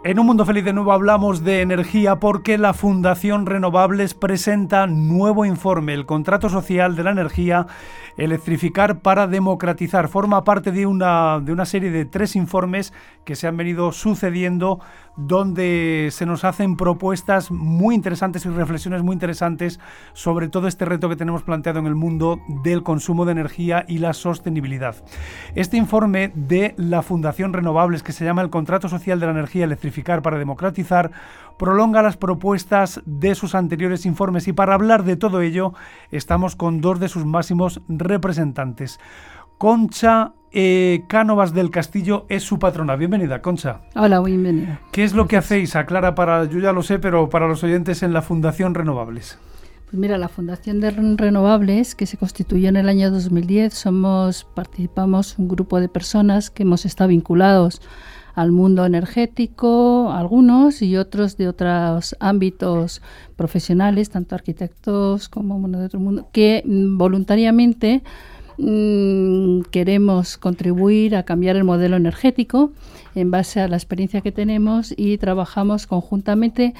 En Un Mundo Feliz de nuevo hablamos de energía porque la Fundación Renovables presenta nuevo informe, el contrato social de la energía, electrificar para democratizar. Forma parte de una serie de 3 informes que se han venido sucediendo, donde se nos hacen propuestas muy interesantes y reflexiones muy interesantes sobre todo este reto que tenemos planteado en el mundo del consumo de energía y la sostenibilidad. Este informe de la Fundación Renovables, que se llama el contrato social de la energía, electrificar para democratizar, prolonga las propuestas de sus anteriores informes, y para hablar de todo ello estamos con 2 de sus máximos representantes. Concha Cánovas del Castillo es su patrona. Bienvenida, Concha. Hola, bienvenida. ¿Qué es lo que hacéis? Aclara, yo ya lo sé, pero para los oyentes, en la Fundación Renovables. Pues mira, la Fundación de Renovables, que se constituyó en el año 2010, participamos un grupo de personas que hemos estado vinculados al mundo energético, algunos, y otros de otros ámbitos profesionales, tanto arquitectos como de otro mundo, que voluntariamente queremos contribuir a cambiar el modelo energético en base a la experiencia que tenemos, y trabajamos conjuntamente.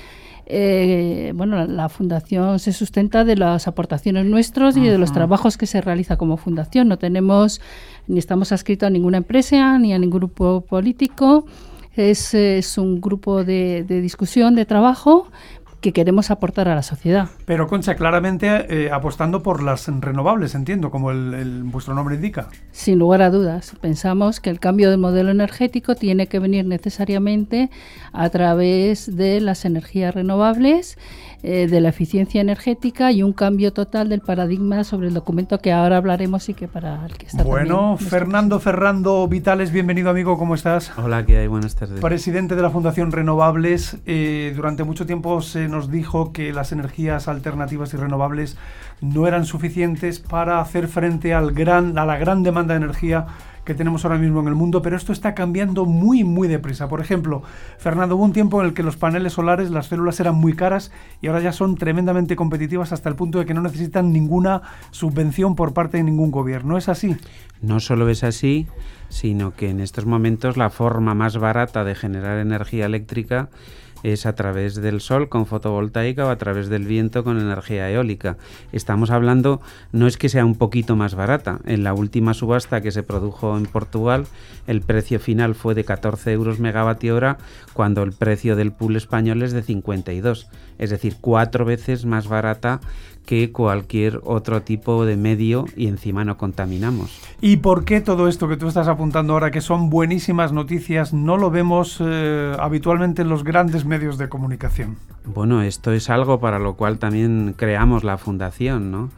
La fundación se sustenta de las aportaciones nuestras y de los trabajos que se realiza como fundación. No tenemos ni estamos adscritos a ninguna empresa ni a ningún grupo político. Es un grupo de discusión, de trabajo, que queremos aportar a la sociedad. Pero, Concha, claramente apostando por las renovables, entiendo, como vuestro nombre indica. Sin lugar a dudas. Pensamos que el cambio del modelo energético tiene que venir necesariamente a través de las energías renovables, de la eficiencia energética, y un cambio total del paradigma sobre el documento que ahora hablaremos y que para el que está Bueno, Fernando Vitales, bienvenido, amigo, ¿cómo estás? Hola, ¿qué hay? Buenas tardes. Presidente de la Fundación Renovables. Durante mucho tiempo se nos dijo que las energías alternativas y renovables no eran suficientes para hacer frente a la gran demanda de energía que tenemos ahora mismo en el mundo, pero esto está cambiando muy, muy deprisa. Por ejemplo, Fernando, hubo un tiempo en el que los paneles solares, las células eran muy caras, y ahora ya son tremendamente competitivas, hasta el punto de que no necesitan ninguna subvención por parte de ningún gobierno. ¿Es así? No solo es así, sino que en estos momentos la forma más barata de generar energía eléctrica es a través del sol con fotovoltaica o a través del viento con energía eólica. Estamos hablando, no es que sea un poquito más barata. En la última subasta que se produjo en Portugal, el precio final fue de 14 euros megavatio hora, cuando el precio del pool español es de 52. Es decir, 4 veces más barata que cualquier otro tipo de medio, y encima no contaminamos. ¿Y por qué todo esto que tú estás apuntando ahora, que son buenísimas noticias, no lo vemos habitualmente en los grandes medios de comunicación? Bueno, esto es algo para lo cual también creamos la fundación, ¿no?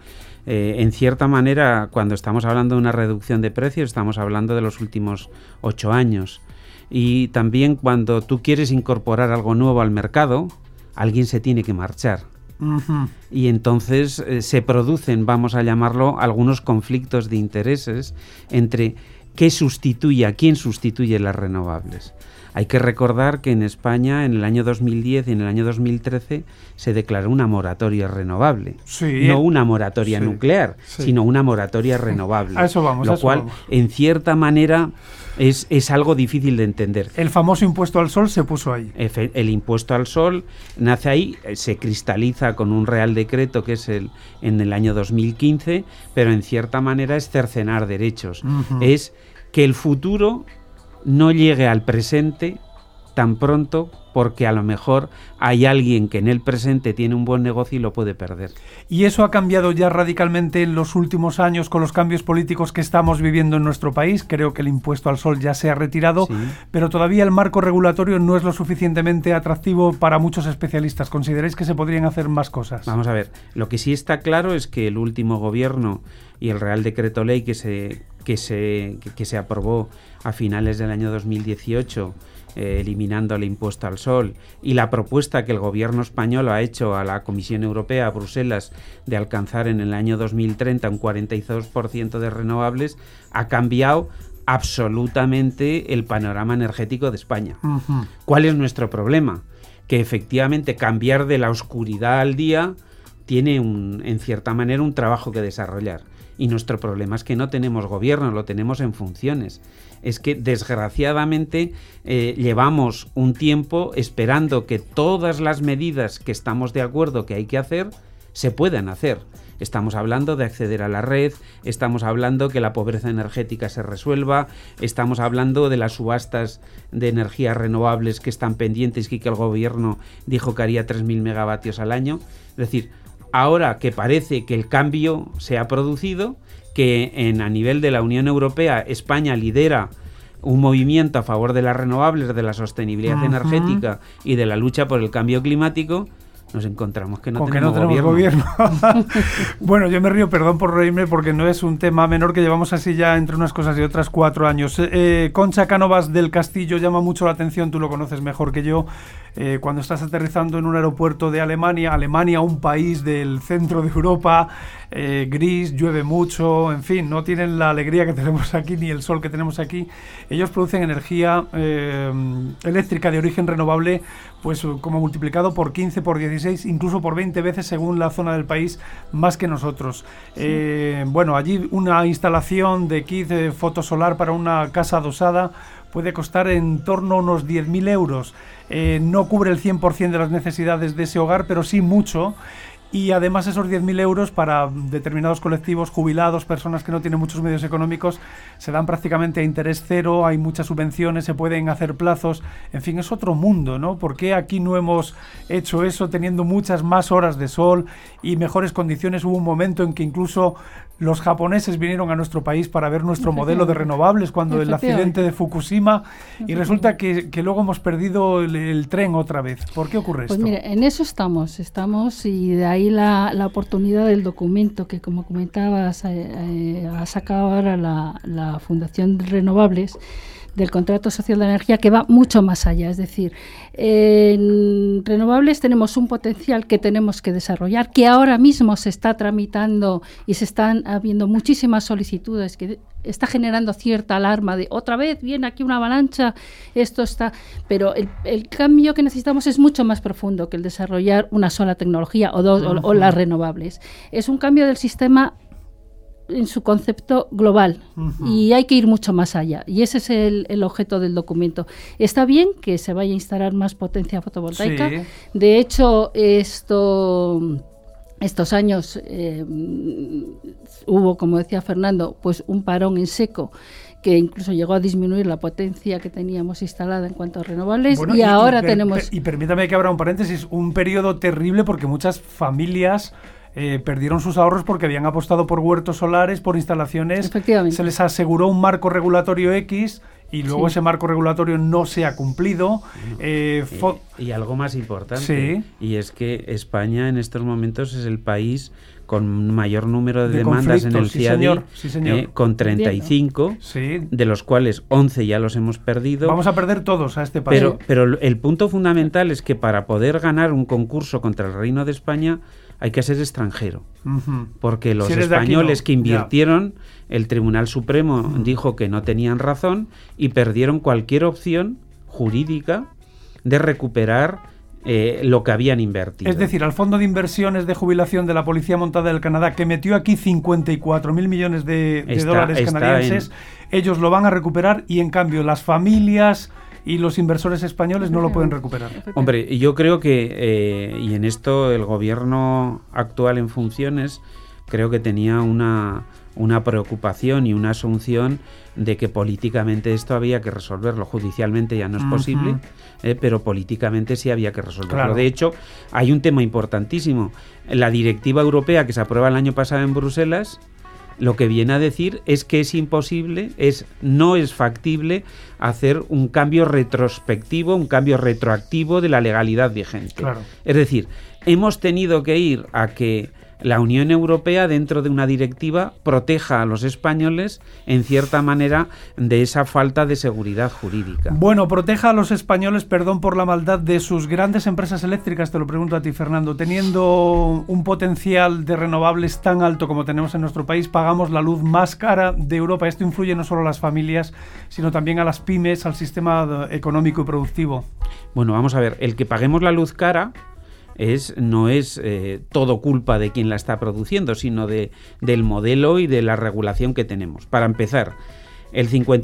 En cierta manera, cuando estamos hablando de una reducción de precios, estamos hablando de los últimos 8 años. Y también cuando tú quieres incorporar algo nuevo al mercado, alguien se tiene que marchar. Uh-huh. Y entonces se producen, vamos a llamarlo, algunos conflictos de intereses entre quién sustituye las renovables. Hay que recordar que en España, en el año 2010 y en el año 2013, se declaró una moratoria renovable. Sí, no una moratoria nuclear, sino una moratoria renovable. A eso vamos. Lo cual, en cierta manera, es algo difícil de entender. El famoso impuesto al sol se puso ahí. El impuesto al sol nace ahí, se cristaliza con un real decreto que es en el año 2015, pero en cierta manera es cercenar derechos. Uh-huh. Es que el futuro no llegue al presente tan pronto, porque a lo mejor hay alguien que en el presente tiene un buen negocio y lo puede perder. Y eso ha cambiado ya radicalmente en los últimos años con los cambios políticos que estamos viviendo en nuestro país. Creo que el impuesto al sol ya se ha retirado, sí, pero todavía el marco regulatorio no es lo suficientemente atractivo para muchos especialistas. ¿Consideráis que se podrían hacer más cosas? Vamos a ver, lo que sí está claro es que el último gobierno y el Real Decreto Ley que se aprobó a finales del año 2018, eliminando el impuesto al sol, y la propuesta que el gobierno español ha hecho a la Comisión Europea, a Bruselas, de alcanzar en el año 2030 un 42% de renovables, ha cambiado absolutamente el panorama energético de España. Uh-huh. ¿Cuál es nuestro problema? Que efectivamente cambiar de la oscuridad al día tiene en cierta manera un trabajo que desarrollar. Y nuestro problema es que no tenemos gobierno, lo tenemos en funciones. Es que desgraciadamente llevamos un tiempo esperando que todas las medidas que estamos de acuerdo que hay que hacer se puedan hacer. Estamos hablando de acceder a la red, estamos hablando que la pobreza energética se resuelva, estamos hablando de las subastas de energías renovables que están pendientes y que el gobierno dijo que haría 3.000 megavatios al año. Es decir, ahora que parece que el cambio se ha producido, que a nivel de la Unión Europea España lidera un movimiento a favor de las renovables, de la sostenibilidad energética y de la lucha por el cambio climático, nos encontramos que no tenemos gobierno. Bueno, yo me río, perdón por reírme, porque no es un tema menor, que llevamos así ya entre unas cosas y otras 4 años. Concha Cánovas del Castillo llama mucho la atención, tú lo conoces mejor que yo, cuando estás aterrizando en un aeropuerto de Alemania, un país del centro de Europa, gris, llueve mucho, en fin, no tienen la alegría que tenemos aquí ni el sol que tenemos aquí. Ellos producen energía eléctrica de origen renovable, pues como multiplicado por 15, por 16, incluso por 20 veces según la zona del país, más que nosotros. Bueno, allí una instalación de kit fotosolar para una casa adosada puede costar en torno a unos 10.000 euros. No cubre el 100% de las necesidades de ese hogar, pero sí mucho. Y además esos 10.000 euros para determinados colectivos, jubilados, personas que no tienen muchos medios económicos, se dan prácticamente a interés cero, hay muchas subvenciones, se pueden hacer plazos, en fin, es otro mundo, ¿no? ¿Por qué aquí no hemos hecho eso teniendo muchas más horas de sol y mejores condiciones? Hubo un momento en que incluso los japoneses vinieron a nuestro país para ver nuestro modelo de renovables cuando el accidente de Fukushima, y resulta que luego hemos perdido el tren otra vez. ¿Por qué ocurre esto? Pues mira, en eso estamos y de ahí la oportunidad del documento que, como comentabas, ha sacado ahora la Fundación de Renovables, del contrato social de energía, que va mucho más allá. Es decir, en renovables tenemos un potencial que tenemos que desarrollar, que ahora mismo se está tramitando y se están habiendo muchísimas solicitudes, que está generando cierta alarma de otra vez viene aquí una avalancha, esto está... Pero el cambio que necesitamos es mucho más profundo que el desarrollar una sola tecnología o dos, o las renovables. Es un cambio del sistema en su concepto global, y hay que ir mucho más allá, y ese es el objeto del documento. Está bien que se vaya a instalar más potencia fotovoltaica, sí. De hecho estos años hubo, como decía Fernando, pues un parón en seco que incluso llegó a disminuir la potencia que teníamos instalada en cuanto a renovables, bueno, y ahora tenemos... Y permítame que abra un paréntesis, un periodo terrible porque muchas familias perdieron sus ahorros porque habían apostado por huertos solares, por instalaciones. Se les aseguró un marco regulatorio X y luego ese marco regulatorio no se ha cumplido. Y algo más importante, y es que España en estos momentos es el país con mayor número de demandas en el CIADI, con 35, de los cuales 11 ya los hemos perdido. Vamos a perder todos a este país. Pero el punto fundamental es que para poder ganar un concurso contra el Reino de España hay que ser extranjero, porque los españoles que invirtieron, el Tribunal Supremo dijo que no tenían razón y perdieron cualquier opción jurídica de recuperar lo que habían invertido. Es decir, al Fondo de Inversiones de Jubilación de la Policía Montada del Canadá, que metió aquí 54.000 millones de dólares canadienses, ellos lo van a recuperar, y en cambio las familias y los inversores españoles no lo pueden recuperar. Hombre, yo creo que, y en esto el gobierno actual en funciones, creo que tenía una preocupación y una asunción de que políticamente esto había que resolverlo. Judicialmente ya no es posible, pero políticamente sí había que resolverlo. Claro. De hecho, hay un tema importantísimo. La directiva europea que se aprueba el año pasado en Bruselas, lo que viene a decir es que es imposible, no es factible hacer un cambio retrospectivo, un cambio retroactivo de la legalidad vigente. Claro. Es decir, hemos tenido que ir a que la Unión Europea, dentro de una directiva, proteja a los españoles, en cierta manera, de esa falta de seguridad jurídica. Bueno, proteja a los españoles, perdón por la maldad, de sus grandes empresas eléctricas, te lo pregunto a ti, Fernando. Teniendo un potencial de renovables tan alto como tenemos en nuestro país, pagamos la luz más cara de Europa. Esto influye no solo a las familias, sino también a las pymes, al sistema económico y productivo. Bueno, vamos a ver, el que paguemos la luz cara no es todo culpa de quien la está produciendo, sino del modelo y de la regulación que tenemos. Para empezar, el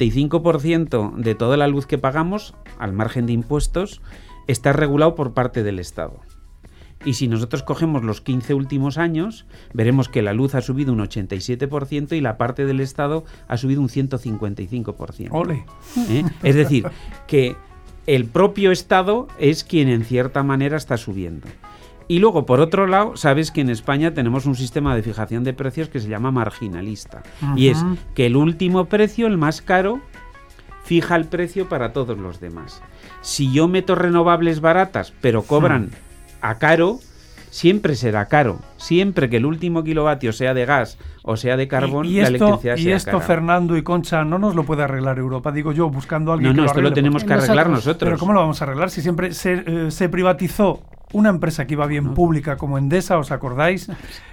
55% de toda la luz que pagamos, al margen de impuestos, está regulado por parte del Estado. Y si nosotros cogemos los 15 últimos años, veremos que la luz ha subido un 87% y la parte del Estado ha subido un 155%. ¡Ole! Es decir, que el propio Estado es quien en cierta manera está subiendo. Y luego, por otro lado, sabes que en España tenemos un sistema de fijación de precios que se llama marginalista. Uh-huh. Y es que el último precio, el más caro, fija el precio para todos los demás. Si yo meto renovables baratas, pero cobran a caro, siempre será caro. Siempre que el último kilovatio sea de gas o sea de carbón, la electricidad sea cara. Y esto, Fernando y Concha, no nos lo puede arreglar Europa. Digo yo, buscando a alguien que lo arregle. No, esto lo tenemos que arreglar nosotros. Pero ¿cómo lo vamos a arreglar si siempre se privatizó una empresa que iba bien pública como Endesa, ¿os acordáis?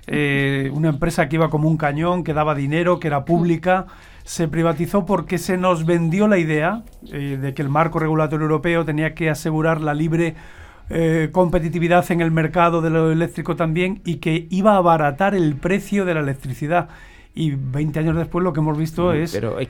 Una empresa que iba como un cañón, que daba dinero, que era pública. Se privatizó porque se nos vendió la idea de que el marco regulatorio europeo tenía que asegurar la libre competitividad en el mercado de lo eléctrico también, y que iba a abaratar el precio de la electricidad. Y 20 años después lo que hemos visto es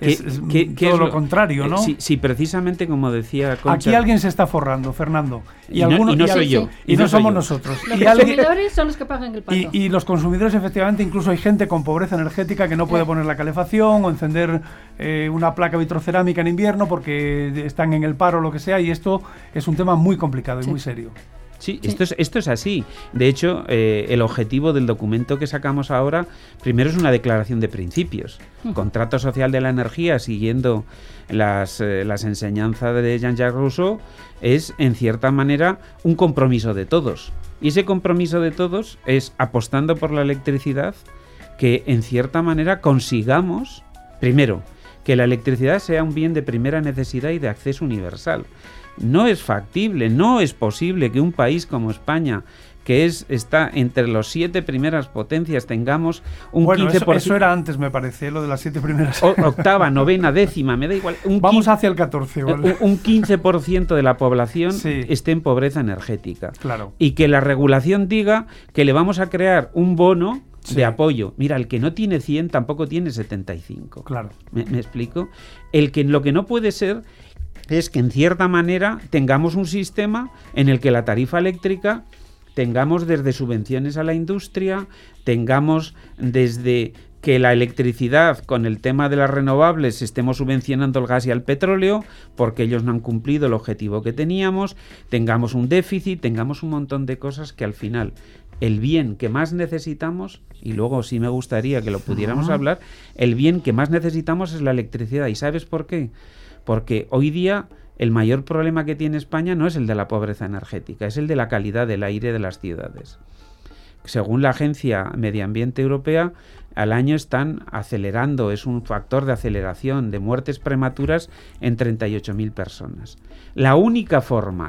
todo lo contrario, ¿no? Sí, precisamente como decía Concha. Aquí alguien se está forrando, Fernando. Y no soy yo. Y no somos nosotros. Los consumidores son los que pagan el pato. Y los consumidores, efectivamente, incluso hay gente con pobreza energética que no puede poner la calefacción o encender una placa vitrocerámica en invierno porque están en el paro o lo que sea, y esto es un tema muy complicado y muy serio. Sí, esto es así. De hecho, el objetivo del documento que sacamos ahora, primero es una declaración de principios. Contrato social de la energía, siguiendo las enseñanzas de Jean-Jacques Rousseau, es, en cierta manera, un compromiso de todos. Y ese compromiso de todos es, apostando por la electricidad, que, en cierta manera, consigamos, primero, que la electricidad sea un bien de primera necesidad y de acceso universal. No es factible, no es posible que un país como España, que está entre los 7 primeras potencias, tengamos un 15%. Eso era antes, me parece, lo de las 7 primeras. Octava, novena, décima, me da igual. Vamos hacia el 14. ¿Vale? Un 15% de la población esté en pobreza energética. Claro. Y que la regulación diga que le vamos a crear un bono de apoyo. Mira, el que no tiene 100 tampoco tiene 75. Claro. ¿Me explico? Lo que no puede ser es que, en cierta manera, tengamos un sistema en el que la tarifa eléctrica tengamos desde subvenciones a la industria, tengamos desde que la electricidad, con el tema de las renovables, estemos subvencionando el gas y el petróleo porque ellos no han cumplido el objetivo que teníamos, tengamos un déficit, tengamos un montón de cosas que al final el bien que más necesitamos, y luego sí me gustaría que lo pudiéramos hablar, el bien que más necesitamos es la electricidad. ¿Y sabes por qué? Porque hoy día el mayor problema que tiene España no es el de la pobreza energética, es el de la calidad del aire de las ciudades. Según la Agencia Medio Ambiente Europea, al año están acelerando, es un factor de aceleración de muertes prematuras en 38.000 personas. La única forma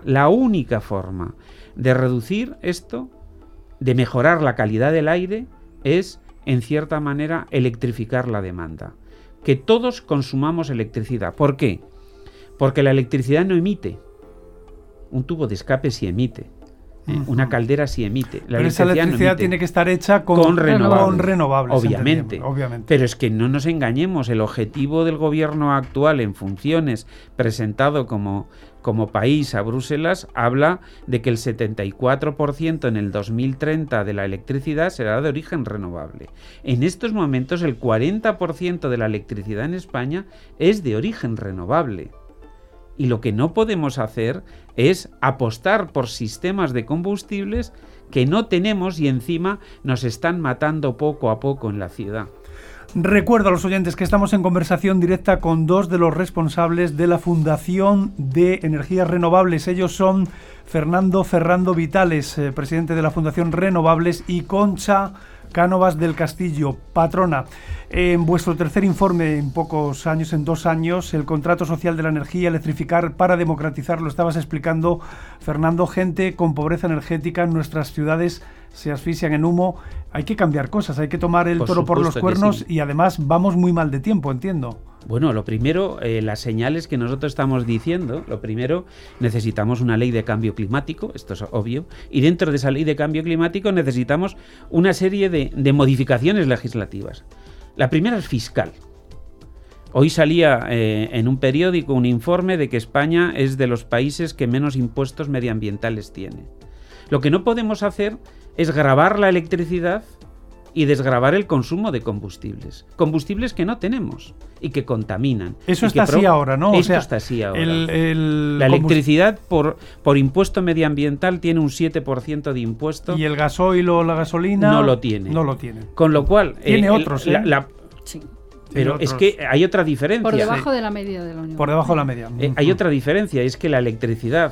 de reducir esto, de mejorar la calidad del aire, es, en cierta manera, electrificar la demanda. Que todos consumamos electricidad. ¿Por qué? Porque la electricidad no emite. Un tubo de escape sí emite. Una caldera sí emite. Pero esa electricidad no tiene que estar hecha con renovables. Obviamente. Pero es que no nos engañemos. El objetivo del gobierno actual en funciones, presentado como país a Bruselas, habla de que el 74% en el 2030 de la electricidad será de origen renovable. En estos momentos el 40% de la electricidad en España es de origen renovable. Y lo que no podemos hacer es apostar por sistemas de combustibles que no tenemos y encima nos están matando poco a poco en la ciudad. Recuerdo a los oyentes que estamos en conversación directa con dos de los responsables de la Fundación de Energías Renovables. Ellos son Fernando Ferrando Vitales, presidente de la Fundación Renovables, y Concha Cánovas del Castillo, patrona. En vuestro tercer informe, en pocos años, en 2 años, el contrato social de la energía, electrificar para democratizar, lo estabas explicando, Fernando, gente con pobreza energética en nuestras ciudades se asfixian en humo. Hay que cambiar cosas, hay que tomar el toro por los cuernos, sí. Y además vamos muy mal de tiempo, entiendo. Bueno, lo primero, las señales que nosotros estamos diciendo, lo primero, necesitamos una ley de cambio climático, esto es obvio, y dentro de esa ley de cambio climático necesitamos una serie de modificaciones legislativas. La primera es fiscal. Hoy salía en un periódico un informe de que España es de los países que menos impuestos medioambientales tiene. Lo que no podemos hacer es gravar la electricidad y desgravar el consumo de combustibles. Combustibles que no tenemos y que contaminan. Eso está así ahora, ¿no? Esto está así ahora. La electricidad por impuesto medioambiental tiene un 7% de impuesto. Y el gasoil o la gasolina no lo tiene. No lo tiene. Con lo cual... Tiene otros, ¿eh? Sí. Pero es que hay otra diferencia. Por debajo de la media de la Unión. Por debajo de la media. Hay otra diferencia, es que la electricidad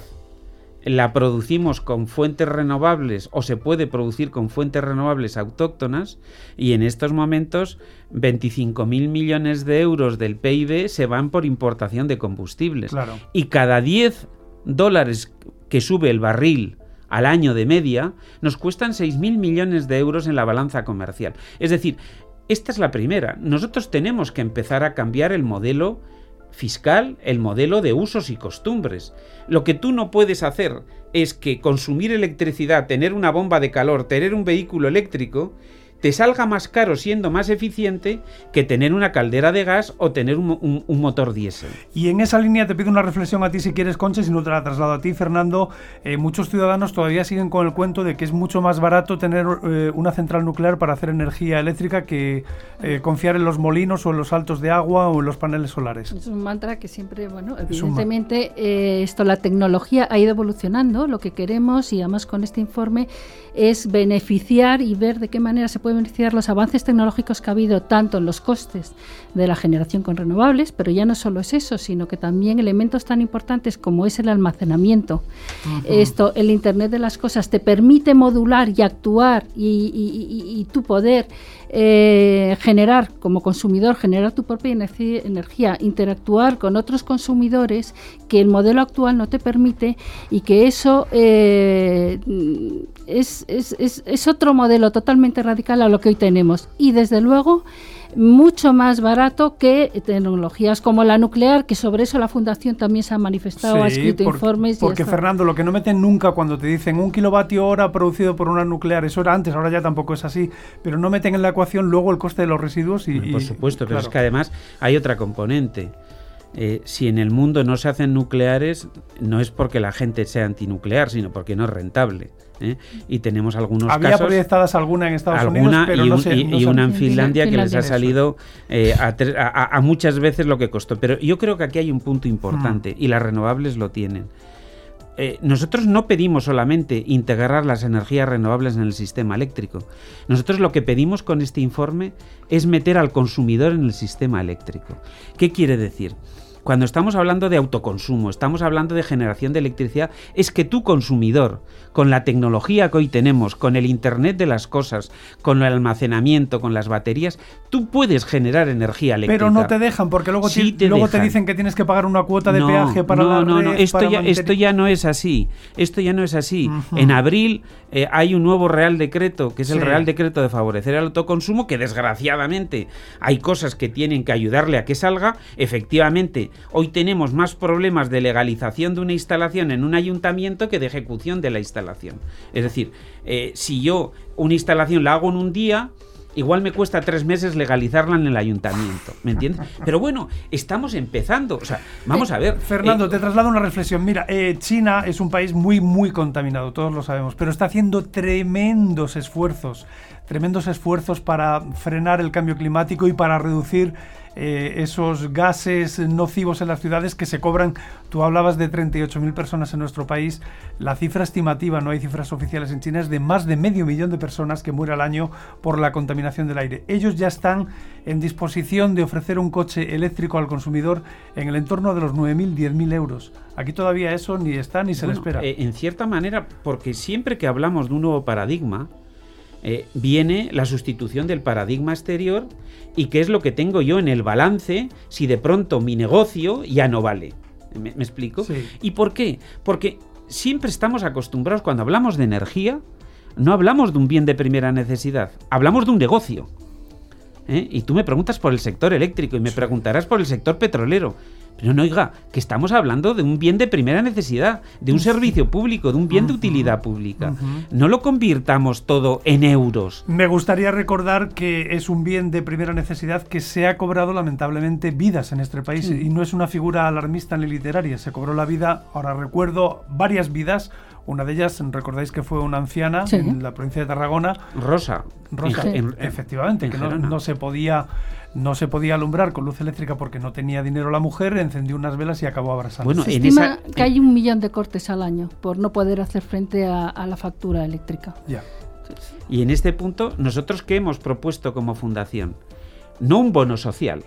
la producimos con fuentes renovables o se puede producir con fuentes renovables autóctonas y en estos momentos 25.000 millones de euros del PIB se van por importación de combustibles. Claro. Y cada $10 que sube el barril al año de media nos cuestan 6.000 millones de euros en la balanza comercial. Es decir, esta es la primera. Nosotros tenemos que empezar a cambiar el modelo fiscal, el modelo de usos y costumbres. Lo que tú no puedes hacer es que consumir electricidad, tener una bomba de calor, tener un vehículo eléctrico, te salga más caro siendo más eficiente que tener una caldera de gas o tener un motor diésel. Y en esa línea te pido una reflexión a ti si quieres, Concha, si no te la traslado a ti, Fernando. Muchos ciudadanos todavía siguen con el cuento de que es mucho más barato tener una central nuclear para hacer energía eléctrica que confiar en los molinos o en los saltos de agua o en los paneles solares. Es un mantra que siempre, bueno, evidentemente la tecnología ha ido evolucionando. Lo que queremos, y además con este informe, es beneficiar y ver de qué manera se puede beneficiar los avances tecnológicos que ha habido tanto en los costes de la generación con renovables, pero ya no solo es eso, sino que también elementos tan importantes como es el almacenamiento. Uh-huh. El Internet de las cosas te permite modular y actuar y tú poder generar como consumidor, generar tu propia energía, interactuar con otros consumidores que el modelo actual no te permite, y que eso es otro modelo totalmente radical a lo que hoy tenemos, y desde luego mucho más barato que tecnologías como la nuclear, que sobre eso la Fundación también se ha manifestado, ha escrito informes. Porque Fernando, lo que no meten nunca cuando te dicen 1 kilovatio hora producido por una nuclear, eso era antes, ahora ya tampoco es así, pero no meten en la ecuación luego el coste de los residuos. Por supuesto, pero claro, es que además hay otra componente. Si en el mundo no se hacen nucleares, no es porque la gente sea antinuclear, sino porque no es rentable. Y tenemos algunos casos. Había proyectadas alguna en Estados Unidos, pero y una en Finlandia que les ha salido a muchas veces lo que costó. Pero yo creo que aquí hay un punto importante y las renovables lo tienen. Nosotros no pedimos solamente integrar las energías renovables en el sistema eléctrico. Nosotros lo que pedimos con este informe es meter al consumidor en el sistema eléctrico. ¿Qué quiere decir? Cuando estamos hablando de autoconsumo, estamos hablando de generación de electricidad, es que tú, consumidor, con la tecnología que hoy tenemos, con el Internet de las cosas, con el almacenamiento, con las baterías, tú puedes generar energía eléctrica. Pero no te dejan, porque luego, luego te dicen que tienes que pagar una cuota de peaje para la red. Esto ya no es así. Esto ya no es así. Uh-huh. En abril hay un nuevo Real Decreto, que es el Real Decreto de favorecer el autoconsumo, que desgraciadamente hay cosas que tienen que ayudarle a que salga. Efectivamente, hoy tenemos más problemas de legalización de una instalación en un ayuntamiento que de ejecución de la instalación. Es decir, si yo una instalación la hago en un día, igual me cuesta 3 meses legalizarla en el ayuntamiento, ¿me entiendes? Pero bueno, estamos empezando, o sea, vamos a ver. Fernando, te traslado una reflexión. Mira, China es un país muy, muy contaminado, todos lo sabemos, pero está haciendo tremendos esfuerzos para frenar el cambio climático y para reducir esos gases nocivos en las ciudades que se cobran. Tú hablabas de 38.000 personas en nuestro país. La cifra estimativa, no hay cifras oficiales en China, es de más de 500.000 de personas que mueren al año por la contaminación del aire. Ellos ya están en disposición de ofrecer un coche eléctrico al consumidor en el entorno de los 9.000, 10.000 euros. Aquí todavía eso ni está ni se le espera. En cierta manera, porque siempre que hablamos de un nuevo paradigma, viene la sustitución del paradigma exterior, y qué es lo que tengo yo en el balance si de pronto mi negocio ya no vale. ¿Me explico? Sí. ¿Y por qué? Porque siempre estamos acostumbrados, cuando hablamos de energía, no hablamos de un bien de primera necesidad, hablamos de un negocio. Y tú me preguntas por el sector eléctrico y me preguntarás por el sector petrolero. Pero no, oiga, que estamos hablando de un bien de primera necesidad, de un servicio público, de un bien de utilidad pública. No lo convirtamos todo en euros. Me gustaría recordar que es un bien de primera necesidad que se ha cobrado lamentablemente vidas en este país, y no es una figura alarmista ni literaria. Se cobró la vida, ahora recuerdo, varias vidas. Una de ellas, recordáis que fue una anciana en la provincia de Tarragona. Rosa. Efectivamente, que no se podía alumbrar con luz eléctrica porque no tenía dinero la mujer, encendió unas velas y acabó abrazando. Bueno, se estima que hay 1 millón de cortes al año por no poder hacer frente a la factura eléctrica. Ya. Y en este punto, ¿nosotros qué hemos propuesto como fundación? No un bono social,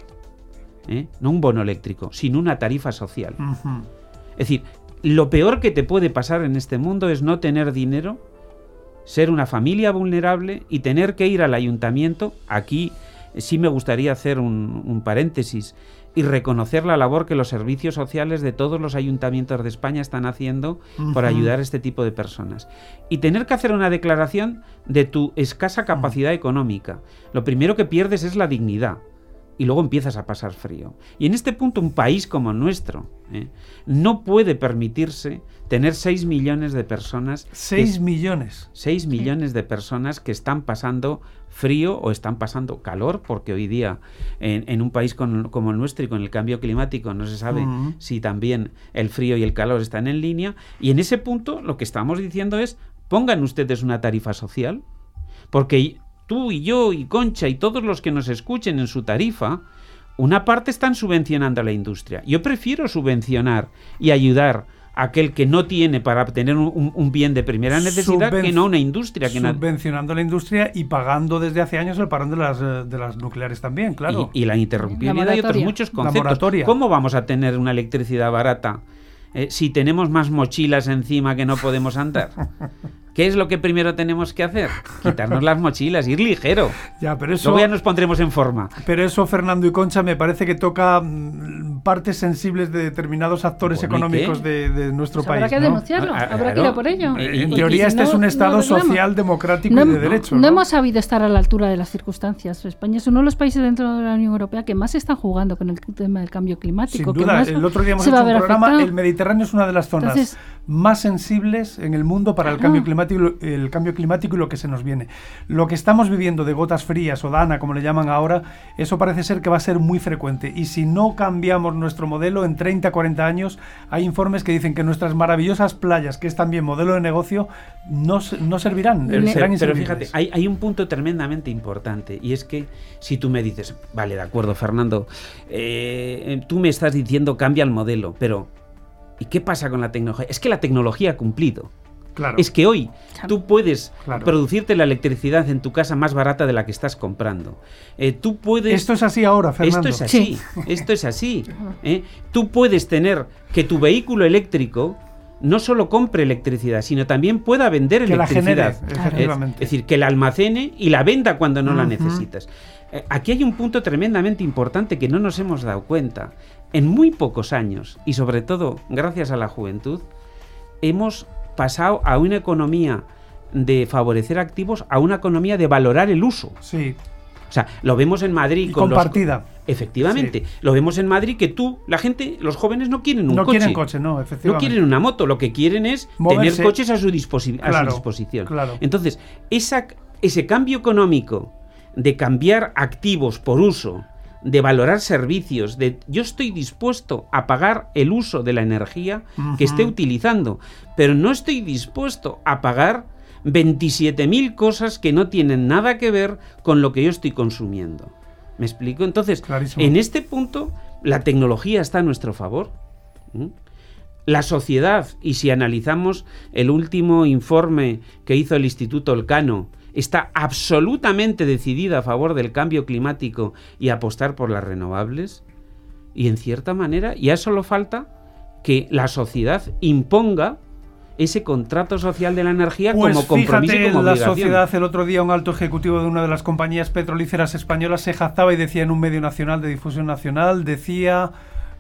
no un bono eléctrico, sino una tarifa social. Es decir, lo peor que te puede pasar en este mundo es no tener dinero, ser una familia vulnerable y tener que ir al ayuntamiento. Aquí sí me gustaría hacer un paréntesis y reconocer la labor que los servicios sociales de todos los ayuntamientos de España están haciendo por ayudar a este tipo de personas. Y tener que hacer una declaración de tu escasa capacidad económica. Lo primero que pierdes es la dignidad. Y luego empiezas a pasar frío. Y en este punto un país como el nuestro no puede permitirse tener 6 millones de personas. 6 millones. 6 millones de personas que están pasando frío o están pasando calor, porque hoy día en un país como el nuestro y con el cambio climático no se sabe si también el frío y el calor están en línea. Y en ese punto lo que estamos diciendo es, pongan ustedes una tarifa social, porque tú y yo y Concha y todos los que nos escuchen en su tarifa, una parte están subvencionando a la industria. Yo prefiero subvencionar y ayudar a aquel que no tiene para obtener un bien de primera necesidad que no una industria. Subvencionando la industria y pagando desde hace años el parón de las nucleares también, claro. Y la interrumpibilidad y otros muchos conceptos. ¿Cómo vamos a tener una electricidad barata si tenemos más mochilas encima que no podemos andar? ¿Qué es lo que primero tenemos que hacer? Quitarnos las mochilas, ir ligero. Ya, pero eso, luego ya nos pondremos en forma. Pero eso, Fernando y Concha, me parece que toca partes sensibles de determinados actores económicos de nuestro país. Habrá que denunciarlo, habrá que ir a por ello. En teoría este es un Estado social, democrático y de derecho. No hemos sabido estar a la altura de las circunstancias. España es uno de los países dentro de la Unión Europea que más están jugando con el tema del cambio climático. Sin duda, el otro día hemos hecho un programa, el Mediterráneo es una de las zonas más sensibles en el mundo para el cambio climático y lo que se nos viene. Lo que estamos viviendo de gotas frías o dana, como le llaman ahora, eso parece ser que va a ser muy frecuente. Y si no cambiamos nuestro modelo, en 30, 40 años, hay informes que dicen que nuestras maravillosas playas, que es también modelo de negocio, no servirán. Pero fíjate, hay un punto tremendamente importante, y es que si tú me dices, vale, de acuerdo, Fernando, tú me estás diciendo cambia el modelo, pero ¿y qué pasa con la tecnología? Es que la tecnología ha cumplido. Claro. Es que hoy tú puedes producirte la electricidad en tu casa más barata de la que estás comprando. Tú puedes... Esto es así ahora, Fernando. Esto es así. Esto es así. Tú puedes tener que tu vehículo eléctrico no solo compre electricidad, sino también pueda vender electricidad. La genere, efectivamente. Es decir, que la almacene y la venda cuando no la necesitas. Aquí hay un punto tremendamente importante que no nos hemos dado cuenta. En muy pocos años, y sobre todo gracias a la juventud, hemos pasado a una economía de favorecer activos a una economía de valorar el uso. Sí. O sea, lo vemos en Madrid. Y compartida. Efectivamente. Sí. Lo vemos en Madrid que la gente, los jóvenes no quieren un coche. No quieren coche, no, efectivamente. No quieren una moto, lo que quieren es moverse, tener coches a su disposición. Claro. Entonces, ese cambio económico de cambiar activos por uso, de valorar servicios, yo estoy dispuesto a pagar el uso de la energía que esté utilizando, pero no estoy dispuesto a pagar 27.000 cosas que no tienen nada que ver con lo que yo estoy consumiendo. ¿Me explico? Entonces, clarísimo. En este punto, la tecnología está a nuestro favor. La sociedad, y si analizamos el último informe que hizo el Instituto Elcano, está absolutamente decidida a favor del cambio climático y apostar por las renovables, y en cierta manera ya solo falta que la sociedad imponga ese contrato social de la energía como compromiso y como obligación. La sociedad, el otro día un alto ejecutivo de una de las compañías petrolíferas españolas se jactaba y decía en un medio nacional de difusión nacional, decía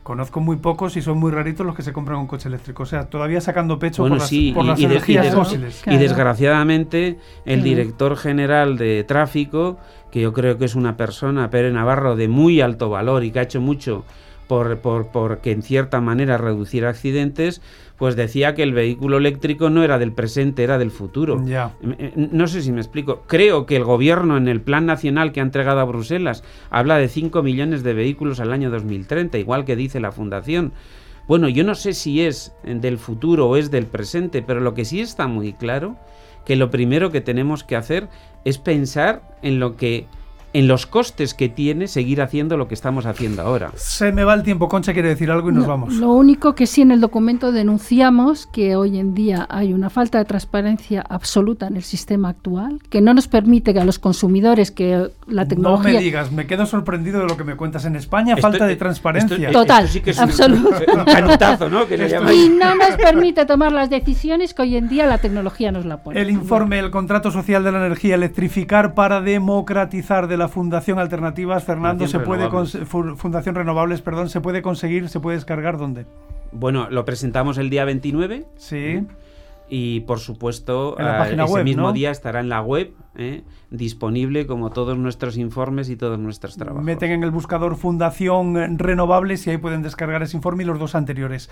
Conozco muy pocos y son muy raritos los que se compran un coche eléctrico. O sea, todavía sacando pecho bueno, por las energías fósiles. Y desgraciadamente el director general de tráfico, que yo creo que es una persona, Pere Navarro, de muy alto valor y que ha hecho mucho por que en cierta manera reducir accidentes, pues decía que el vehículo eléctrico no era del presente, era del futuro. Ya. No sé si me explico. Creo que el gobierno en el plan nacional que ha entregado a Bruselas habla de 5 millones de vehículos al año 2030, igual que dice la Fundación. Bueno, yo no sé si es del futuro o es del presente, pero lo que sí está muy claro, que lo primero que tenemos que hacer es pensar en los costes que tiene seguir haciendo lo que estamos haciendo ahora. Se me va el tiempo, Concha quiere decir algo y nos vamos. Lo único que sí en el documento denunciamos que hoy en día hay una falta de transparencia absoluta en el sistema actual, que no nos permite que a los consumidores que la tecnología... No me digas, me quedo sorprendido de lo que me cuentas. En España falta de transparencia. Total, sí que es absoluto. Un canutazo, ¿no? Que le llaman. Y no nos permite tomar las decisiones que hoy en día la tecnología nos la pone. El informe El contrato social de la energía, electrificar para democratizar, de la Fundación Alternativas, Fernando, Fundación Renovables, perdón, se puede conseguir, se puede descargar, ¿dónde? Bueno, lo presentamos el día 29. Sí. Y por supuesto, en la página ese web, mismo ¿no? día estará en la web, disponible como todos nuestros informes y todos nuestros trabajos. Meten en el buscador Fundación Renovables y ahí pueden descargar ese informe y los dos anteriores.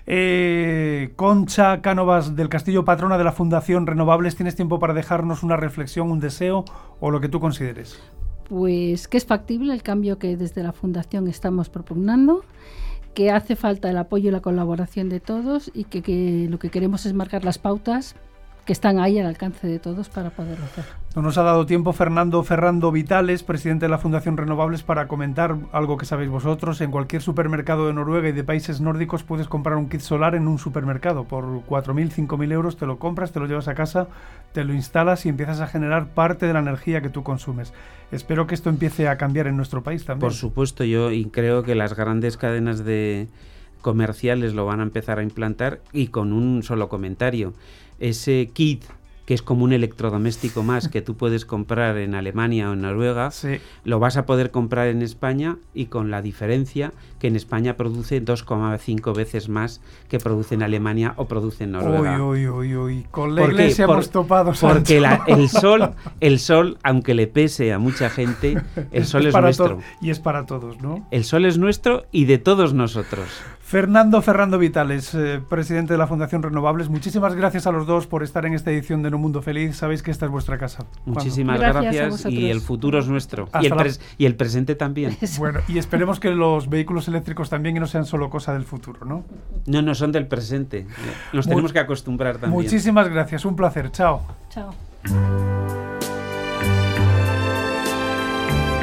Concha Cánovas del Castillo, patrona de la Fundación Renovables, ¿tienes tiempo para dejarnos una reflexión, un deseo o lo que tú consideres? Pues que es factible el cambio que desde la Fundación estamos propugnando, que hace falta el apoyo y la colaboración de todos y que lo que queremos es marcar las pautas que están ahí al alcance de todos para poderlo hacer. No nos ha dado tiempo Ferrando Vitales, presidente de la Fundación Renovables, para comentar algo que sabéis vosotros. En cualquier supermercado de Noruega y de países nórdicos puedes comprar un kit solar en un supermercado. Por 4.000, 5.000 euros te lo compras, te lo llevas a casa, te lo instalas y empiezas a generar parte de la energía que tú consumes. Espero que esto empiece a cambiar en nuestro país también. Por supuesto, yo creo que las grandes cadenas de comerciales lo van a empezar a implantar, y con un solo comentario. Ese kit, que es como un electrodoméstico más que tú puedes comprar en Alemania o en Noruega, sí, lo vas a poder comprar en España, y con la diferencia que en España produce 2,5 veces más que produce en Alemania o produce en Noruega. Uy. Con la iglesia hemos topado, Sancho. Porque el sol, aunque le pese a mucha gente, el sol es nuestro. Y es para todos, ¿no? El sol es nuestro y de todos nosotros. Ferrando Vitales, presidente de la Fundación Renovables, muchísimas gracias a los dos por estar en esta edición de No Mundo Feliz. Sabéis que esta es vuestra casa. Muchísimas gracias y el futuro es nuestro. Y el presente también. Bueno, y esperemos que los vehículos eléctricos también, y no sean solo cosa del futuro, ¿no? No, son del presente. Nos tenemos que acostumbrar también. Muchísimas gracias, un placer. Chao. Chao.